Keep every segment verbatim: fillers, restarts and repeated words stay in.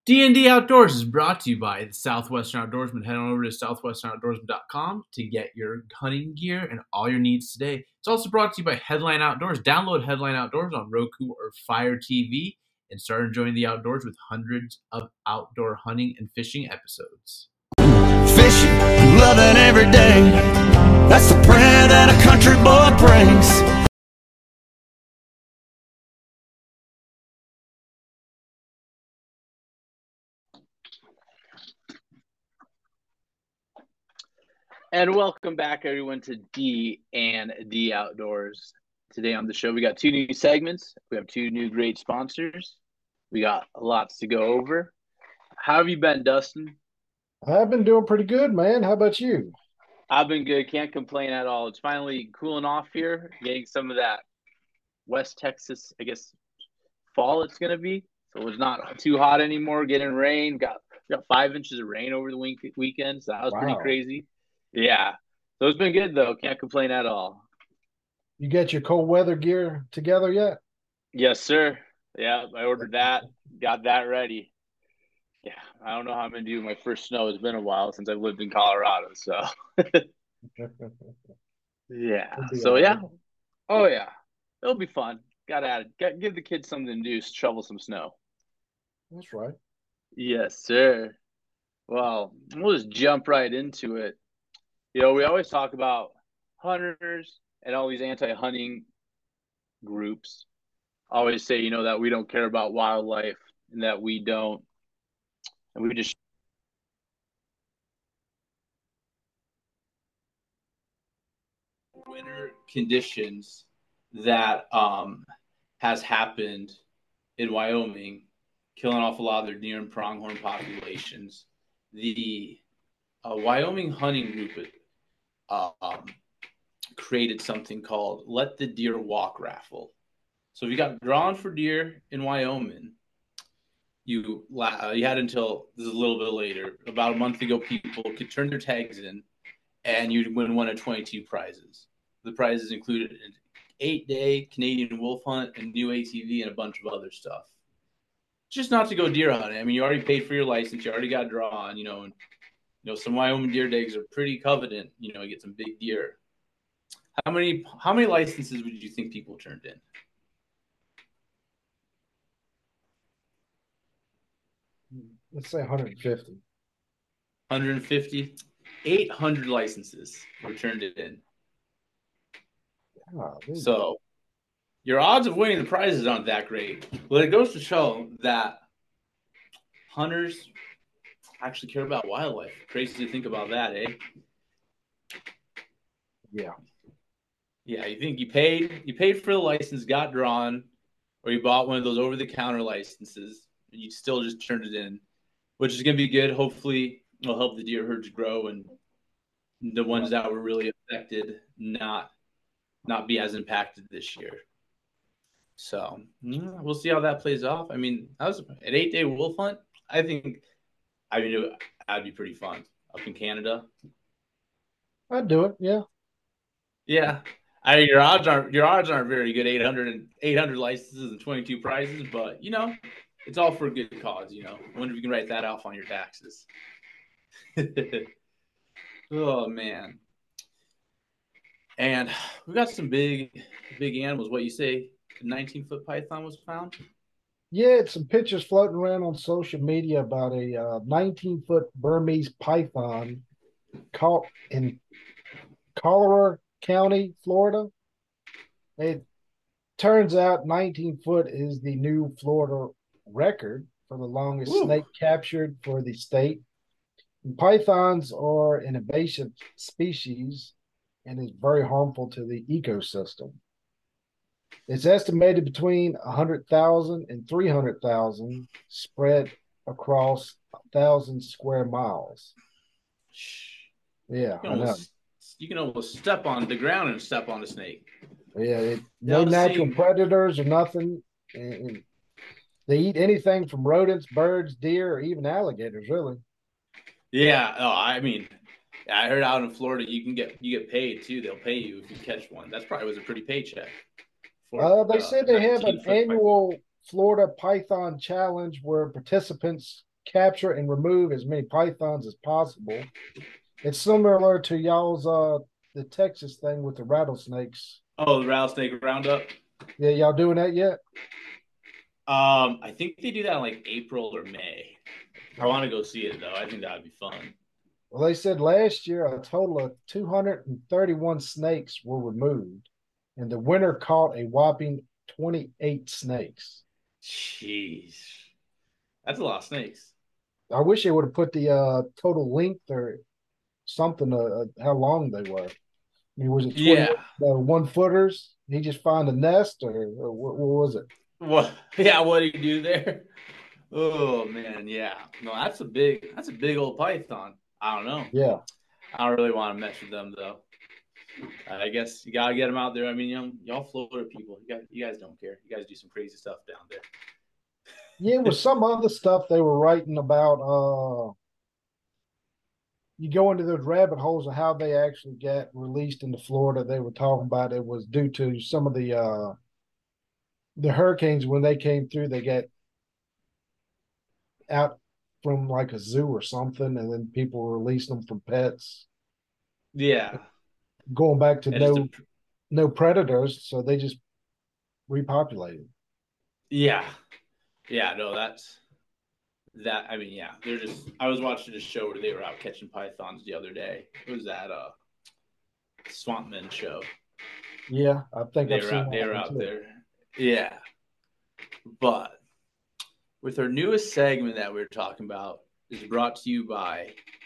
D and D Outdoors is brought to you by the Southwestern Outdoorsman. Head on over to southwestern outdoorsman dot com to get your hunting gear and all your needs today. It's also brought to you by Headline Outdoors. Download Headline Outdoors on Roku or Fire T V and start enjoying the outdoors with hundreds of outdoor hunting and fishing episodes. Fishing, loving every day. That's the prayer that a country boy brings. And welcome back, everyone, to D and D Outdoors. Today on the show, we got two new segments. We have two new great sponsors. We got lots to go over. How have you been, Dustin? I've been doing pretty good, man. How about you? I've been good. Can't complain at all. It's finally cooling off here, getting some of that West Texas, I guess, fall it's going to be. So it's not too hot anymore, getting rain. Got got five inches of rain over the week, weekend, so that was wow. pretty crazy. Yeah. So it's been good, though. Can't complain at all. You get your cold weather gear together yet? Yes, sir. Yeah, I ordered that. Got that ready. Yeah, I don't know how I'm going to do my first snow. It's been a while since I've lived in Colorado, so. yeah. So, yeah. Oh, yeah. It'll be fun. Got to add, got, give the kids something to do, shovel some snow. That's right. Yes, sir. Well, we'll just jump right into it. You know, we always talk about hunters and all these anti-hunting groups always say, you know, that we don't care about wildlife and that we don't, and we just winter conditions that um, has happened in Wyoming, killing off a lot of their deer and pronghorn populations. The uh, Wyoming hunting group Um, created something called Let the Deer Walk raffle. So if you got drawn for deer in Wyoming, you uh, you had until this is a little bit later, about a month ago, people could turn their tags in and you'd win one of twenty-two prizes. The prizes included an eight-day Canadian wolf hunt, a new A T V, and a bunch of other stuff. Just not to go deer hunting. I mean, you already paid for your license, you already got drawn, you know, and you know, some Wyoming deer days are pretty coveted. You know, you get some big deer. How many how many licenses would you think people turned in? Let's say one hundred fifty. one hundred fifty? eight hundred licenses were turned in. Oh, so your odds of winning the prizes aren't that great. But it goes to show that hunters actually care about wildlife. Crazy to think about that, eh? Yeah. Yeah, you think you paid you paid for the license, got drawn, or you bought one of those over-the-counter licenses, and you still just turned it in, which is going to be good. Hopefully, it'll help the deer herds grow and the ones that were really affected not not be as impacted this year. So yeah, we'll see how that plays off. I mean, that was an eight-day wolf hunt. I think I mean, that'd be pretty fun up in Canada. I'd do it, yeah. Yeah. I mean, your odds aren't your odds aren't very good, eight hundred and eight hundred licenses and twenty-two prizes, but you know, it's all for a good cause, you know. I wonder if you can write that off on your taxes. Oh man. And we got some big big animals. What you say, a nineteen foot python was found? Yeah, it's some pictures floating around on social media about a uh, nineteen foot Burmese python caught in Collier County, Florida. It turns out nineteen foot is the new Florida record for the longest Ooh. snake captured for the state. And pythons are an invasive species and is very harmful to the ecosystem. It's estimated between one hundred thousand and three hundred thousand spread across one thousand square miles. Yeah, you can, I know. Almost, you can almost step on the ground and step on a snake. Yeah, it, no natural see. predators or nothing. And they eat anything from rodents, birds, deer, or even alligators, really. Yeah, oh, I mean, I heard out in Florida you can get you get paid too. They'll pay you if you catch one. That's probably was a pretty paycheck. For, uh, they uh, said they have an annual Python. Florida Python Challenge where participants capture and remove as many pythons as possible. It's similar to y'all's uh the Texas thing with the rattlesnakes. Oh, the rattlesnake roundup. Yeah, y'all doing that yet? Um, I think they do that in like April or May. I want to go see it though. I think that would be fun. Well, they said last year a total of two hundred thirty-one snakes were removed, and the winter caught a whopping twenty-eight snakes. Jeez, that's a lot of snakes. I wish they would have put the uh, total length or something, uh, how long they were. I mean, was it twenty Yeah. uh, one footers? He just find a nest, or, or what, what was it? What? Yeah, what do you do there? Oh man, yeah. No, that's a big. That's a big old python. I don't know. Yeah. I don't really want to mess with them though. I guess you gotta get them out there. I mean, you know, y'all Florida people, you guys, you guys don't care. You guys do some crazy stuff down there. Yeah, it was some other stuff they were writing about. Uh, you go into those rabbit holes of how they actually got released into Florida. They were talking about it was due to some of the uh, the hurricanes when they came through. They got out from like a zoo or something, and then people released them from pets. Yeah. Going back to And no just a- no predators, so they just repopulated. yeah. Yeah. No, that's that. I mean, yeah. They're just. I was watching a show where they were out catching pythons the other day. It was that uh, Swampman show. Yeah, I think They I've were seen out. They that were one out too. there. Yeah. But with our newest segment that we're talking about is brought to you by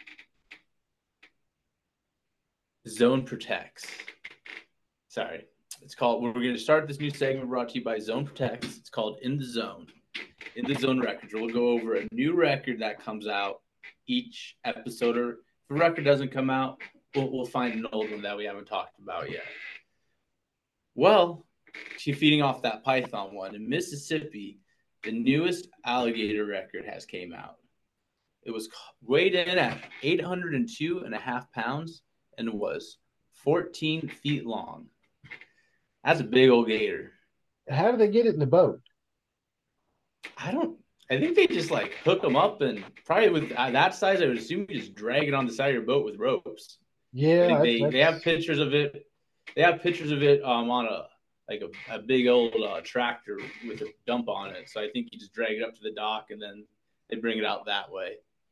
Zone Protects. Sorry. It's called, we're going to start this new segment brought to you by Zone Protects. It's called In the Zone. In the Zone Records. We'll go over a new record that comes out each episode. Or if a record doesn't come out, we'll, we'll find an old one that we haven't talked about yet. Well, she's feeding off that Python one. In Mississippi, the newest alligator record has came out. It was weighed in at eight hundred two and a half pounds and was fourteen feet long. That's a big old gator. How did they get it in the boat? I don't. I think they just like hook them up and probably with uh, that size, I would assume you just drag it on the side of your boat with ropes. I Yeah, think that's, they, they have pictures of it. They have pictures of it um, on a like a, a big old uh, tractor with a dump on it. So I think you just drag it up to the dock and then they bring it out that way.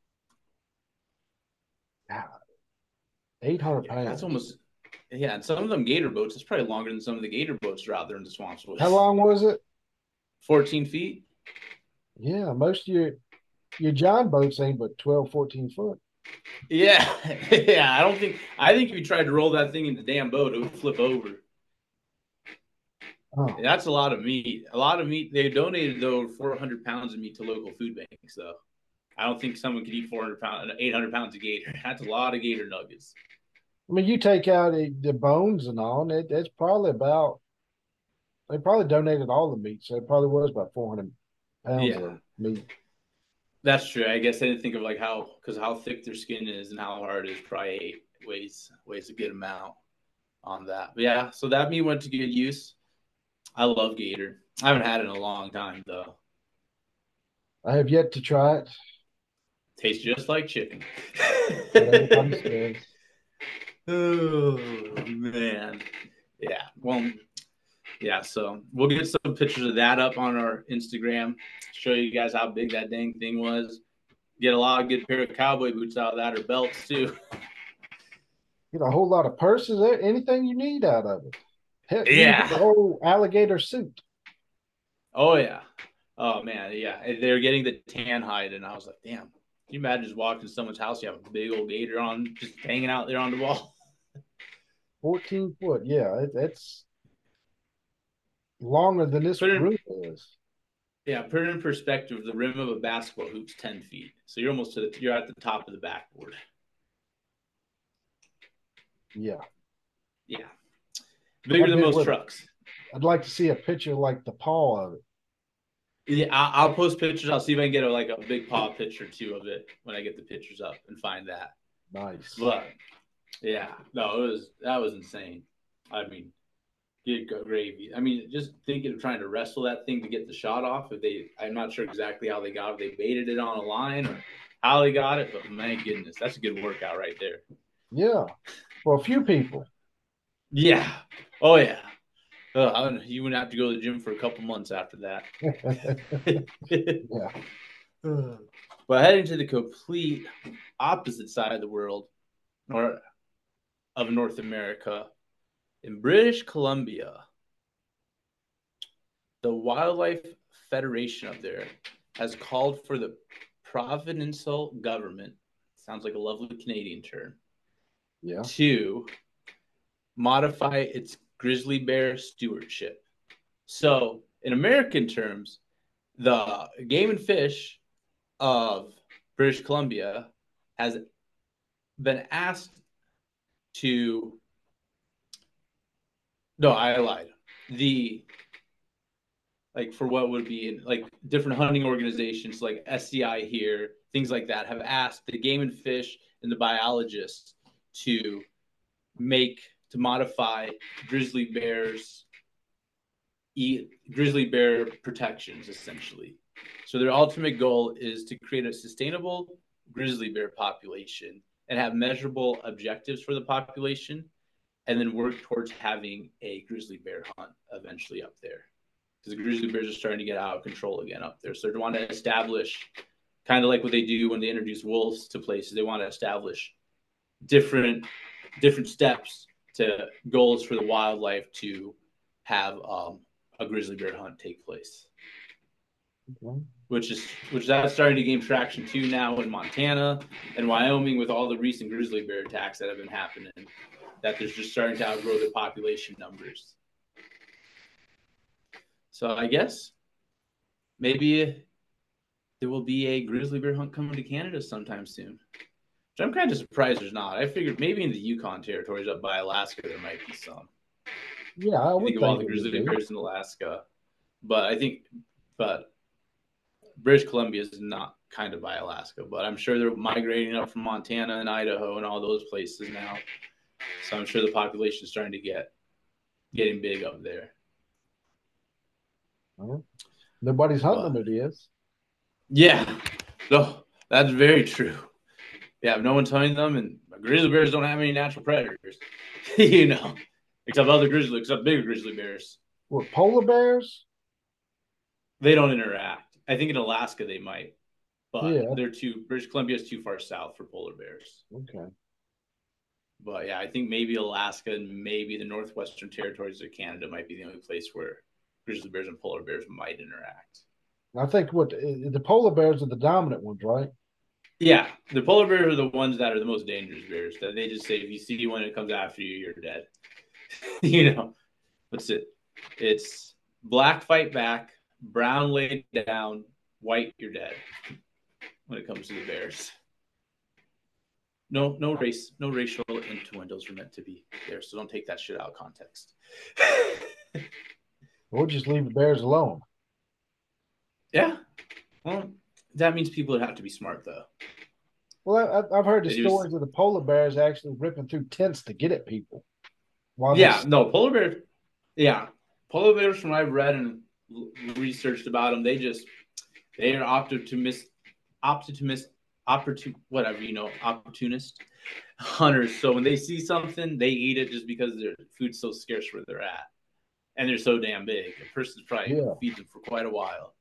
eight hundred Yeah, pounds. that's almost yeah. And some of them gator boats, it's probably longer than some of the gator boats that are out there in the swamps. How long was it? Fourteen feet. Yeah, most of your your John boats ain't but twelve, fourteen foot. Yeah, yeah. I don't think. I think if you tried to roll that thing in the damn boat, it would flip over. Oh. That's a lot of meat. A lot of meat. They donated though four hundred pounds of meat to local food banks. Though I don't think someone could eat four hundred pounds, eight hundred pounds of gator. That's a lot of gator nuggets. I mean, you take out the, the bones and all, and it, it's probably about. They probably donated all the meat, so it probably was about four hundred pounds Yeah. of meat. That's true. I guess I didn't think of like how because how thick their skin is and how hard it is. Probably weighs weighs a good amount on that. But yeah, so that meat went to good use. I love gator. I haven't had it in a long time though. I have yet to try it. Tastes just like chicken. But everybody says. Oh man, yeah. Well, yeah. So we'll get some pictures of that up on our Instagram. Show you guys how big that dang thing was. Get a lot of good pair of cowboy boots out of that or belts too. Get a whole lot of purses, anything you need out of it. Heck, you Yeah. can get the whole alligator suit. Oh yeah. Oh man, yeah. They're getting the tan hide, and I was like, damn. Can you imagine just walking to someone's house, you have a big old gator on, just hanging out there on the wall? fourteen foot, yeah, it, it's longer than this Put it in- room is. Yeah, put it in perspective. The rim of a basketball hoop's ten feet, so you're almost to the you're at the top of the backboard. Yeah, Yeah, bigger How than big most was it? trucks. I'd like to see a picture like the paw of it. Yeah, I- I'll post pictures. I'll see if I can get a, like a big paw picture too of it when I get the pictures up and find that. Nice. But yeah, no, it was that was insane. I mean, Good gravy. I mean, just thinking of trying to wrestle that thing to get the shot off. If they, I'm not sure exactly how they got it. If they baited it on a line or how they got it, but my goodness, that's a good workout right there. Yeah, for a few people. Yeah. Oh yeah. Uh, you wouldn't have to go to the gym for a couple months after that. Yeah. But heading to the complete opposite side of the world, or of North America, in British Columbia, the Wildlife Federation up there has called for the provincial government, sounds like a lovely Canadian term, Yeah. to modify its grizzly bear stewardship. So, in American terms, the Game and Fish of British Columbia has been asked to. No, I lied. The like for what would be in, like different hunting organizations like S C I here, things like that, have asked the Game and Fish and the biologists to make to modify grizzly bears eat grizzly bear protections essentially. So their ultimate goal is to create a sustainable grizzly bear population and have measurable objectives for the population, and then work towards having a grizzly bear hunt eventually up there. Because the grizzly bears are starting to get out of control again up there. So they want to establish, kind of like what they do when they introduce wolves to places, they want to establish different different steps to goals for the wildlife to have um, a grizzly bear hunt take place. Okay. Which is which that's starting to gain traction too now in Montana and Wyoming with all the recent grizzly bear attacks that have been happening, that they're just starting to outgrow their population numbers. So I guess maybe there will be a grizzly bear hunt coming to Canada sometime soon. Which I'm kind of surprised there's not. I figured maybe in the Yukon territories up by Alaska there might be some. Yeah, I would think of all the grizzly bears in Alaska, but I think, but British Columbia is not kind of by Alaska, but I'm sure they're migrating up from Montana and Idaho and all those places now. So I'm sure the population is starting to get getting big up there. Well, nobody's hunting them, it is. Yeah, no, that's very true. Yeah, no one's hunting them, and grizzly bears don't have any natural predators, you know, except other grizzly, except bigger grizzly bears. What, polar bears? They don't interact. I think in Alaska they might, but yeah. they're too. British Columbia is too far south for polar bears. Okay. But yeah, I think maybe Alaska and maybe the northwestern territories of Canada might be the only place where grizzly bears and polar bears might interact. I think what the polar bears are the dominant ones, right? Yeah, the polar bears are the ones that are the most dangerous bears. That they just say if you see one that comes after you, you're dead. You know, what's it? It's black fight back, brown lay down, white you're dead. When it comes to the bears, no, no race, no racial innuendos are meant to be there. So don't take that shit out of context. We'll just leave the bears alone. Yeah, well, that means people have to be smart, though. Well, I, I've heard the They stories just, of the polar bears actually ripping through tents to get at people. Yeah, they... no, polar bears. Yeah, polar bears, from what I've read and researched about them, they just they are opportunist, opportunist, opportun, whatever you know, opportunist hunters. So when they see something, they eat it just because their food's so scarce where they're at, and they're so damn big. A person's probably yeah. feeds them for quite a while.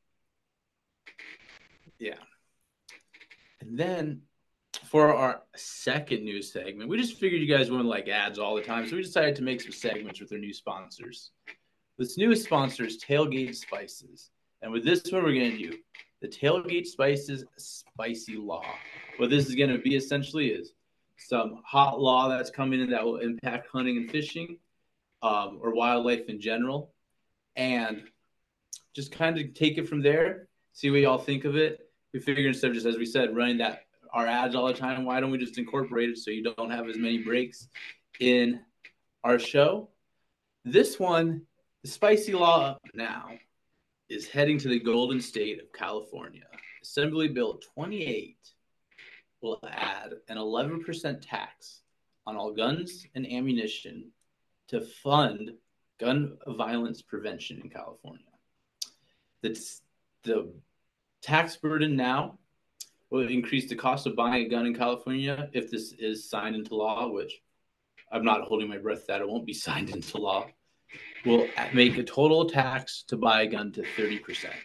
Yeah. And then for our second news segment, we just figured you guys wouldn't like ads all the time, so we decided to make some segments with our new sponsors. This newest sponsor is Tailgate Spices. And with this one, we're going to do the Tailgate Spices Spicy Law. What this is going to be essentially is some hot law that's coming in that will impact hunting and fishing, um, or wildlife in general. And just kind of take it from there, see what y'all think of it. We figured instead of just, as we said, running that our ads all the time, why don't we just incorporate it so you don't have as many breaks in our show? This one, the Spicy Law now, is heading to the Golden State of California. Assembly Bill twenty-eight will add an eleven percent tax on all guns and ammunition to fund gun violence prevention in California. That's the tax burden now will increase the cost of buying a gun in California if this is signed into law, which I'm not holding my breath that it won't be signed into law, will make a total tax to buy a gun to thirty percent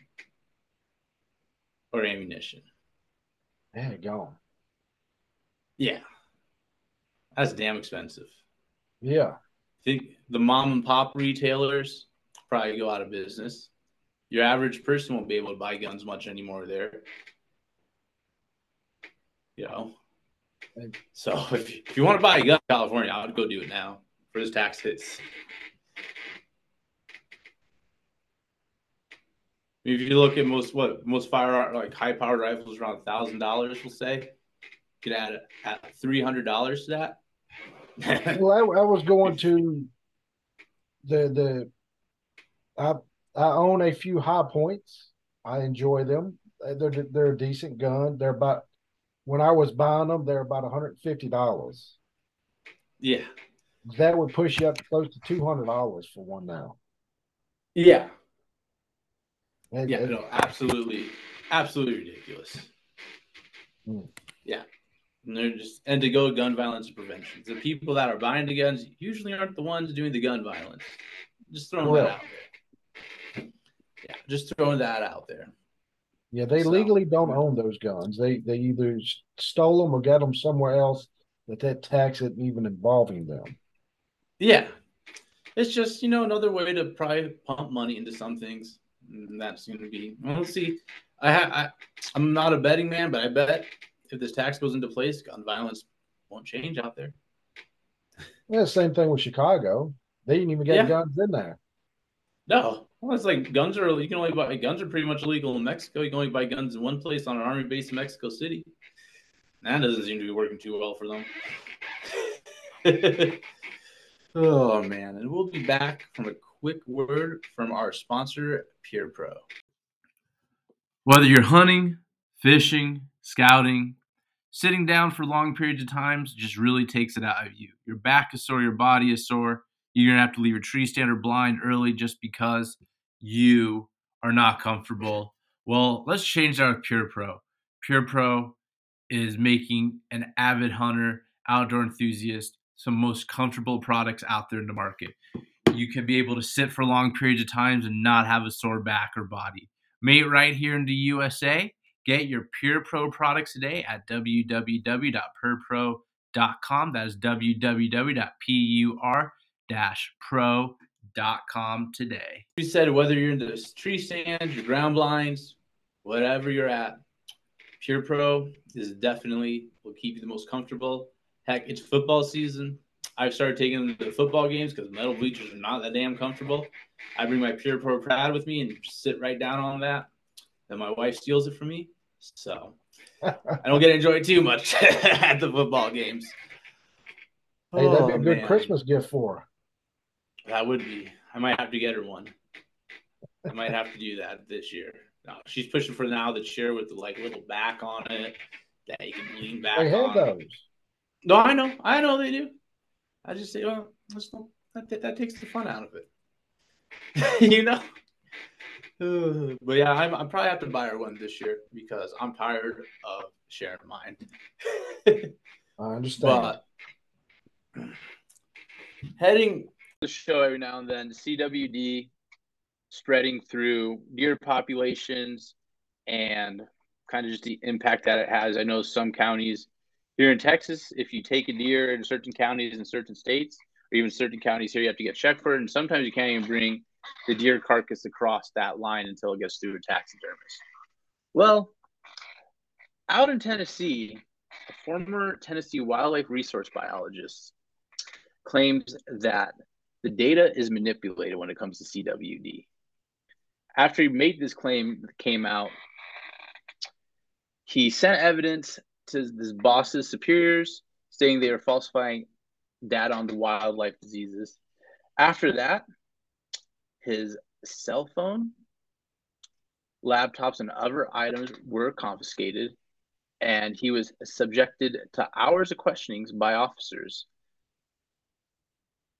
or ammunition. There you go. Yeah. That's damn expensive. Yeah. I think the mom and pop retailers probably go out of business. Your average person won't be able to buy guns much anymore there. You know? So if you, if you want to buy a gun in California, I would go do it now for those tax hits. If you look at most what most fire like high powered rifles around a thousand dollars, we'll say, you could add at three hundred dollars to that. Well, I, I was going to the the I I own a few high points. I enjoy them. They're they're a decent gun. They're about when I was buying them, they're about one hundred fifty dollars. Yeah, that would push you up to close to two hundred dollars for one now. Yeah, And, yeah, and, no, absolutely, absolutely ridiculous. Hmm. Yeah, and they're just and to go gun violence prevention. The people that are buying the guns usually aren't the ones doing the gun violence. Just throwing that out there. Yeah, just throwing that out there. Yeah, they So- legally don't own those guns. They they either s- stole them or got them somewhere else that that tax isn't even involving them. Yeah, it's just you know another way to probably pump money into some things. And that's going to be. We'll see. I, ha- I I'm not a betting man, but I bet if this tax goes into place, gun violence won't change out there. Yeah, same thing with Chicago. They didn't even get Yeah. guns in there. No, well, it's like guns are. You can only buy guns are pretty much illegal in Mexico. You can only buy guns in one place on an army base in Mexico City. That doesn't seem to be working too well for them. Oh man, and we'll be back from a quick word from our sponsor, Pure Pro. Whether you're hunting, fishing, scouting, sitting down for long periods of times just really takes it out of you. Your back is sore, your body is sore. You're going to have to leave your tree stand or blind early just because you are not comfortable. Well, let's change that with Pure Pro. Pure Pro is making an avid hunter, outdoor enthusiast, some most comfortable products out there in the market. You can be able to sit for long periods of times and not have a sore back or body. Made right here in the U S A. Get your Pure Pro products today at w w w dot pure pro dot com. That is w w w dot pur dash pro dot com today. You said whether you're in the tree stands, your ground blinds, whatever you're at, Pure Pro is definitely will keep you the most comfortable. Heck, it's football season. I've started taking them to the football games because metal bleachers are not that damn comfortable. I bring my Pure Pro pad with me and sit right down on that. Then my wife steals it from me. So I don't get to enjoy it too much at the football games. Hey, that'd be a Oh, good man. Christmas gift for her. That would be. I might have to get her one. I might have to do that this year. No, she's pushing for now the chair with the like little back on it that you can lean back They have on. those. No, I know. I know they do. I just say, well, that's not, that, that takes the fun out of it. You know? Uh, but yeah, I'm, I'm probably have to buy her one this year because I'm tired of sharing mine. I understand. But heading the show every now and then, C W D spreading through deer populations and kind of just the impact that it has. I know some counties here in Texas, if you take a deer in certain counties in certain states, or even certain counties here, you have to get checked for it. And sometimes you can't even bring the deer carcass across that line until it gets through a taxidermist. Well, out in Tennessee, a former Tennessee wildlife resource biologist claims that the data is manipulated when it comes to C W D. After he made this claim came out, he sent evidence to his boss's superiors saying they were falsifying data on the wildlife diseases. After that, his cell phone, laptops, and other items were confiscated, and he was subjected to hours of questionings by officers.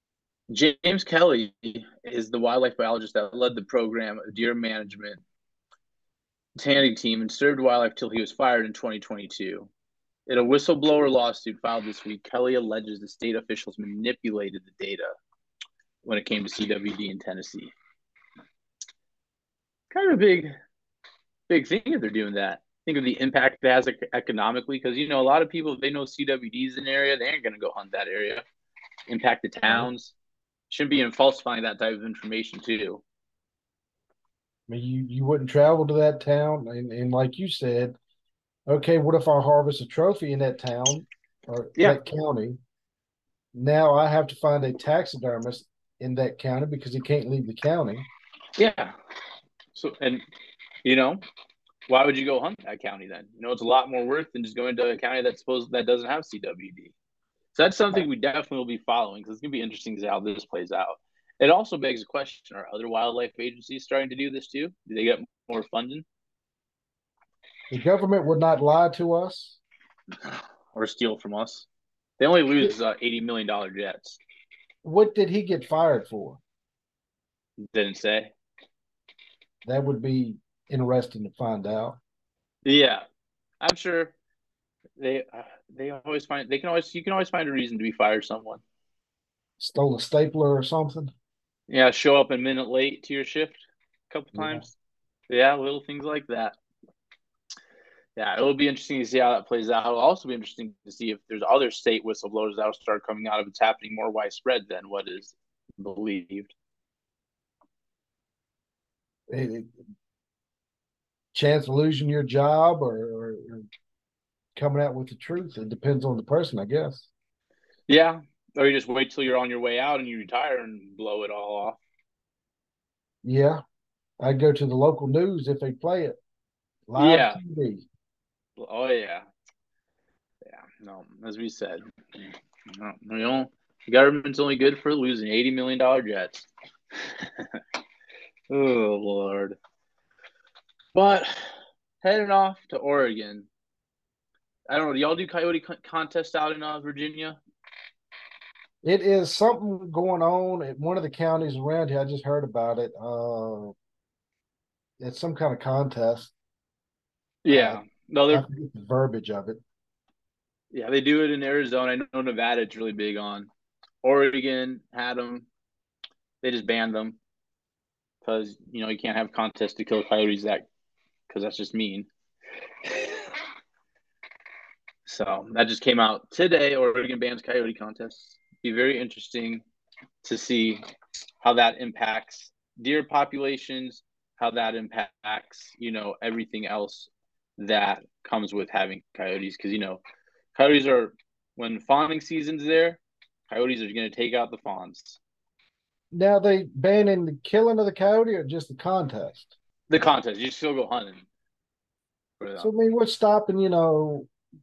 James Kelly is the wildlife biologist that led the program of deer management tanning team and served wildlife till he was fired in twenty twenty-two. In a whistleblower lawsuit filed this week, Kelly alleges the state officials manipulated the data when it came to C W D in Tennessee. Kind of a big, big thing if they're doing that. Think of the impact it has economically, because you know a lot of people, if they know C W D is an area, they ain't gonna go hunt that area. Impact the towns. Shouldn't be in falsifying that type of information too. I mean, you, you wouldn't travel to that town, and, and like you said, okay, what if I harvest a trophy in that town or Yeah. that county? Now I have to find a taxidermist in that county because he can't leave the county. Yeah. So, and you know, why would you go hunt that county then? You know, it's a lot more worth than just going to a county that's supposed that doesn't have C W D. So that's something we definitely will be following, because it's gonna be interesting to see how this plays out. It also begs the question: are other wildlife agencies starting to do this too? Do they get more funding The government would not lie to us. or steal from us? They only lose uh, eighty million dollar jets. What did he get fired for? Didn't say. That would be interesting to find out. Yeah, I'm sure they uh, they always find they can always you can always find a reason to be fired someone. Stole a stapler or something. Yeah, show up a minute late to your shift a couple Yeah. times. Yeah, little things like that. Yeah, it'll be interesting to see how that plays out. It'll also be interesting to see if there's other state whistleblowers that will start coming out if it's happening more widespread than what is believed. It, it, chance of losing your job or, or, or coming out with the truth. It depends on the person, I guess. Yeah, or you just wait till you're on your way out and you retire and blow it all off. Yeah, I'd go to the local news if they play it live Yeah. T V. Oh yeah, yeah. No, as we said, no, you know, the government's only good for losing eighty million dollar jets. Oh Lord. But heading off to Oregon. I don't know. Do y'all do coyote contest out in uh, Virginia? It is something going on at one of the counties around here. I just heard about it. Uh, it's some kind of contest. Yeah. Uh, no, I they're forget the verbiage of it. yeah, they do it in Arizona. I know Nevada it's really big on. Oregon had them. They just banned them because you know you can't have contests to kill coyotes that because that's just mean. So that just came out today. Oregon bans coyote contests. Be very interesting to see how that impacts deer populations, how that impacts, you know, everything else that comes with having coyotes. Because, you know, coyotes are, when fawning season's there, coyotes are going to take out the fawns. Now they banning the killing of the coyote or just the contest? The contest, you still go hunting. So I mean, what's stopping, you know,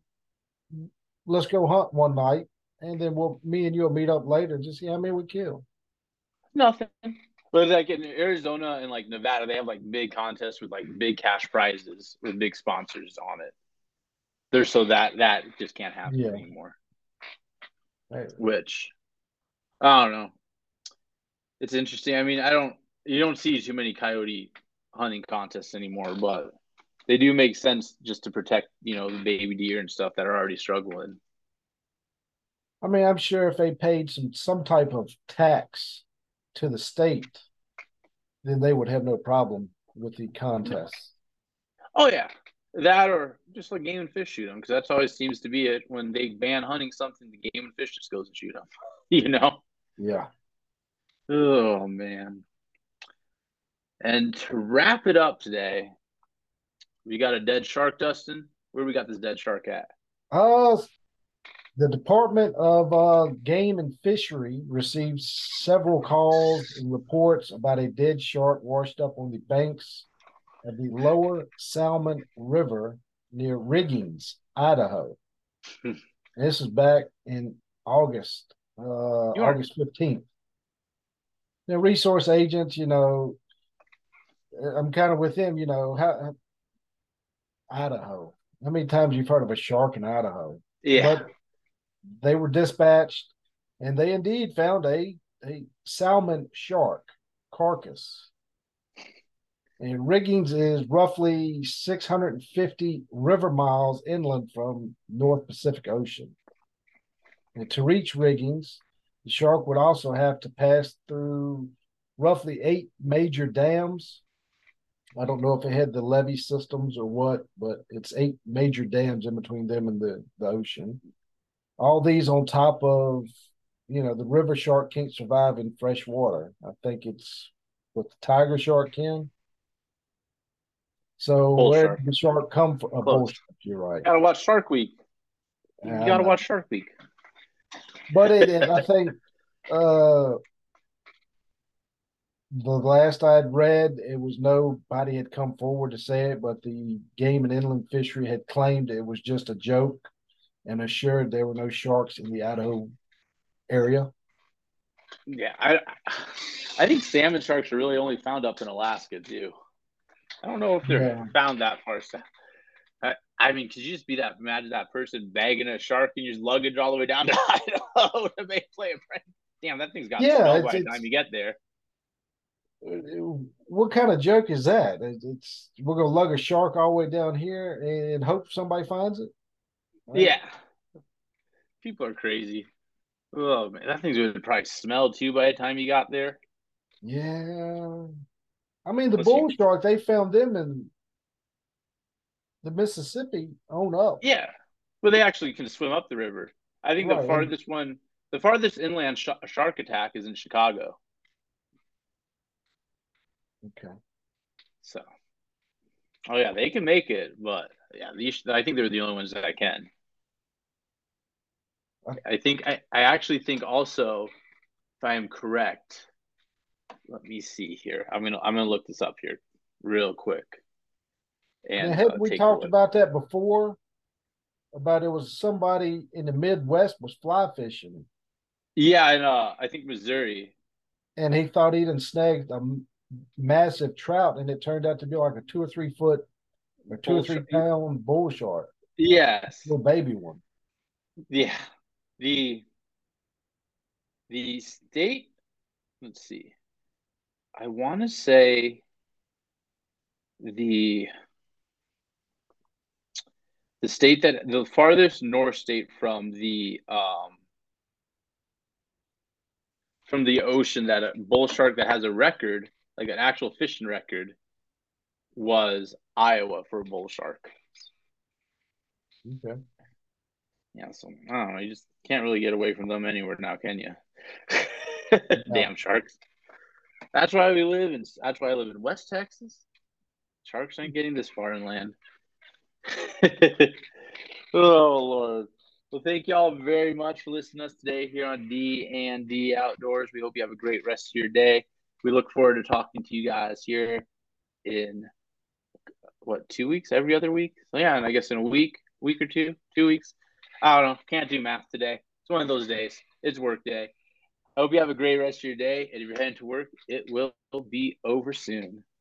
let's go hunt one night and then we'll me and you'll meet up later and just see how many we kill. Nothing. But like in Arizona and like Nevada, they have like big contests with like big cash prizes with big sponsors on it. There's so that that just can't happen Yeah. anymore. Right. Which I don't know. It's interesting. I mean, I don't you don't see too many coyote hunting contests anymore, but they do make sense just to protect, you know, the baby deer and stuff that are already struggling. I mean, I'm sure if they paid some some type of tax to the state, then they would have no problem with the contests. Oh yeah, that or just like game and fish shoot them, because that's always seems to be it. When they ban hunting something, the game and fish just goes and shoot them. You know? Yeah. Oh man. And to wrap it up today, we got a dead shark, Dustin. Where we got this dead shark at? Uh, the Department of uh, Game and Fishery received several calls and reports about a dead shark washed up on the banks of the Lower Salmon River near Riggins, Idaho. And this is back in August, uh, August fifteenth. The resource agents, you know, I'm kind of with them, you know, how, Idaho. How many times you've heard of a shark in Idaho? Yeah. But they were dispatched and they indeed found a a salmon shark carcass. And Riggins is roughly six hundred fifty river miles inland from North Pacific Ocean. And to reach Riggins, the shark would also have to pass through roughly eight major dams. I don't know if it had the levee systems or what, but it's eight major dams in between them and the, the ocean. All these on top of, you know, the river shark can't survive in fresh water. I think it's what the tiger shark can. So Bull where shark. did the shark come from? A Close. bull shark, you're right. Gotta watch Shark Week. You I gotta know. watch Shark Week. But it, it I think uh, the last I had read, it was nobody had come forward to say it, but the Game and Inland Fishery had claimed it was just a joke and assured there were no sharks in the Idaho area. Yeah, I I think salmon sharks are really only found up in Alaska too. I don't know if they're Yeah. found that far south. I, I mean, could you just be that? Imagine that person bagging a shark and your luggage all the way down to Idaho to make play a prank. Damn, that thing's got to Yeah, smell it's- by the it's- time you get there. What kind of joke is that? It's we're gonna lug a shark all the way down here and hope somebody finds it. Right? Yeah, people are crazy. Oh man, that thing's gonna probably smell too by the time you got there. Yeah. I mean, the Let's see. bull shark, they found them in the Mississippi on up. Yeah, well, they actually can swim up the river. I think Right, the and- farthest one, the farthest inland sh- shark attack is in Chicago. Okay. So, oh yeah, they can make it, but yeah, these I think they're the only ones that can. I think I, I actually think also, if I am correct, let me see here. I'm gonna I'm gonna look this up here real quick. And Now, had uh, we take a talked look. about that before? About it was somebody in the Midwest was fly fishing, Yeah, and uh, I think Missouri. and he thought he'd snagged a m- massive trout, and it turned out to be like a two or three foot or two Bull or three shark. pound bull shark, Yes. little baby one. Yeah. The the state, let's see. I want to say the the state that the farthest north state from the um from the ocean that a bull shark that has a record, like an actual fishing record, was Iowa for a bull shark. Okay. Yeah, so I don't know. You just can't really get away from them anywhere now, can you? Damn sharks. That's why we live in. That's why I live in West Texas. Sharks ain't getting this far inland. Oh Lord. Well, thank y'all very much for listening to us today here on D and D Outdoors. We hope you have a great rest of your day. We look forward to talking to you guys here in what, two weeks, every other week. So yeah, and I guess in a week, week or two, two weeks. I don't know. Can't do math today. It's one of those days. It's work day. I hope you have a great rest of your day. And if you're heading to work, it will be over soon.